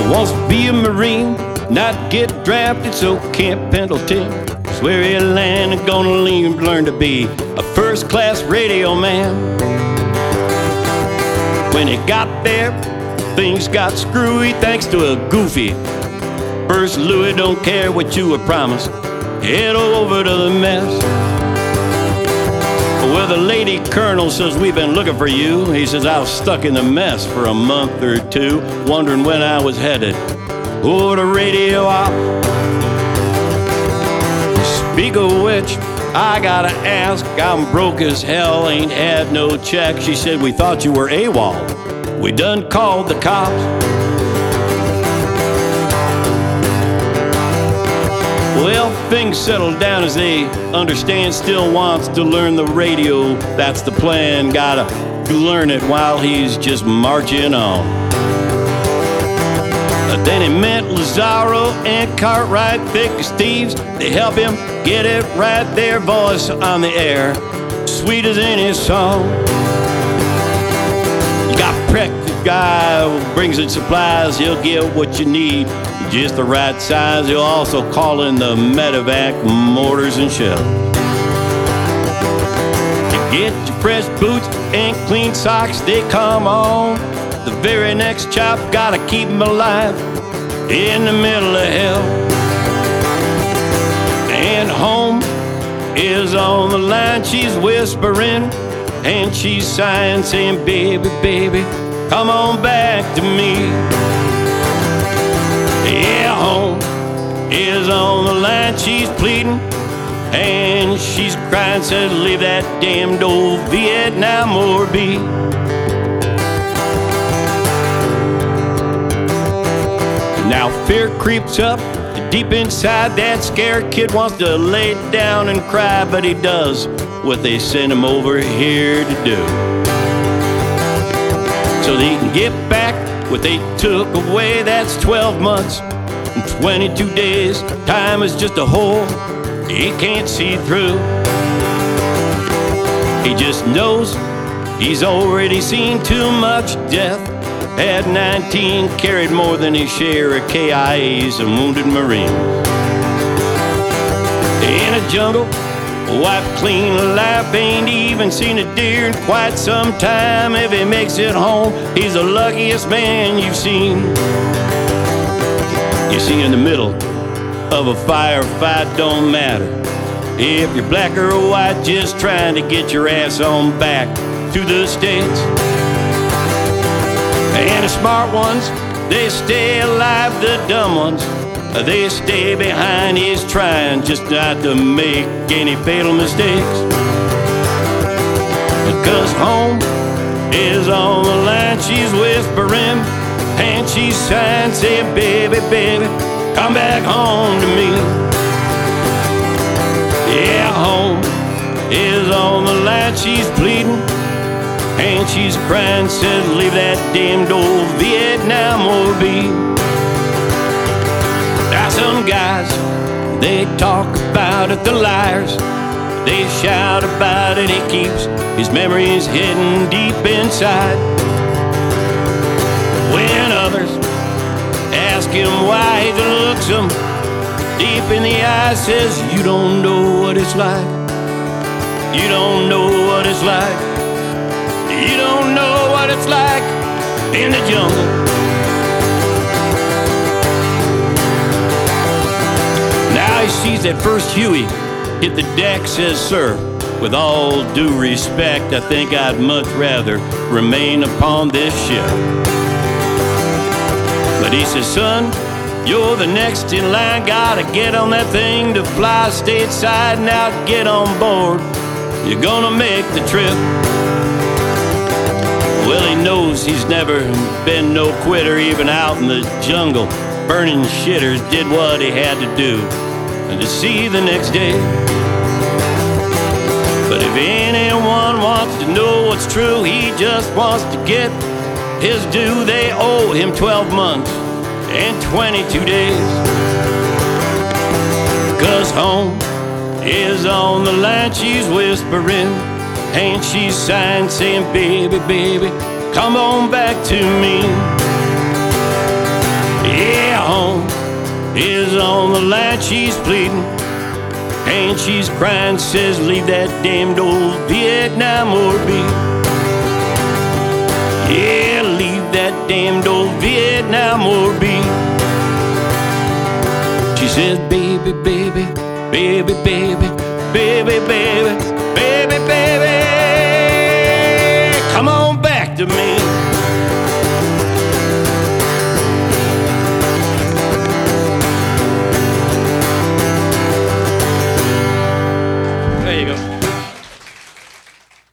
Wants to be a Marine, not get drafted, so Camp Pendleton is where he landed. Gonna learn to be a first-class radio man. When he got there, things got screwy thanks to a goofy First Louis. Don't care what you were promised, head over to the mess. Well, the lady colonel says, we've been looking for you. He says, I was stuck in the mess for a month or two, wondering when I was headed over to radio op. Speak of which, I gotta ask, I'm broke as hell, ain't had no check. She said, we thought you were AWOL. We done called the cops. Well, things settled down as they understand. Still wants to learn the radio. That's the plan. Gotta learn it while he's just marching on. Then he met Lazaro and Cartwright, thick as thieves. They help him get it right. Their voice on the air, sweet as any song. You got Preck, the guy who brings in supplies. He'll get what you need, just the right size. He'll also call in the medevac, mortars and shells. You get your fresh boots and clean socks, they come on. The very next chop, gotta keep him alive in the middle of hell. And home is on the line, she's whispering and she's sighing, saying, baby, baby, come on back to me. Yeah, home is on the line, she's pleading and she's crying, says, leave that damned old Vietnam War be. Now fear creeps up deep inside that scared kid, wants to lay down and cry, but he does what they sent him over here to do. So they can get back what they took away. That's 12 months and 22 days. Time is just a hole he can't see through. He just knows he's already seen too much death. Had 19, carried more than his share of KIAs and wounded Marines. In a jungle, wiped clean alive, ain't even seen a deer in quite some time. If he makes it home, he's the luckiest man you've seen. You see, in the middle of a firefight, don't matter if you're black or white, just trying to get your ass on back to the States. And the smart ones, they stay alive. The dumb ones, they stay behind. He's trying just not to make any fatal mistakes. Because home is on the line, she's whispering and she's sighing, saying, baby, baby, come back home to me. Yeah, home is on the line, she's pleading and she's crying, says, leave that damned old Vietnam War be. Now some guys, they talk about it, the liars, they shout about it. He keeps his memories hidden deep inside. When others ask him why, he looks them deep in the eye, says, you don't know what it's like. You don't know what it's like. You don't know what it's like in the jungle. Now he sees that first Huey hit the deck, says, sir, with all due respect, I think I'd much rather remain upon this ship. But he says, son, you're the next in line, gotta get on that thing to fly stateside. Now get on board, you're gonna make the trip. Well, he knows he's never been no quitter, even out in the jungle, burning shitters, did what he had to do, and to see the next day. But if anyone wants to know what's true, he just wants to get his due. They owe him 12 months and 22 days. 'Cause home is on the line, she's whispering and she's sighing, saying, baby, baby, come on back to me. is on the line, she's pleading, and she's crying, says, leave that damned old Vietnam War be. Yeah, leave that damned old Vietnam War be. She says, baby, baby, baby, baby, baby, baby,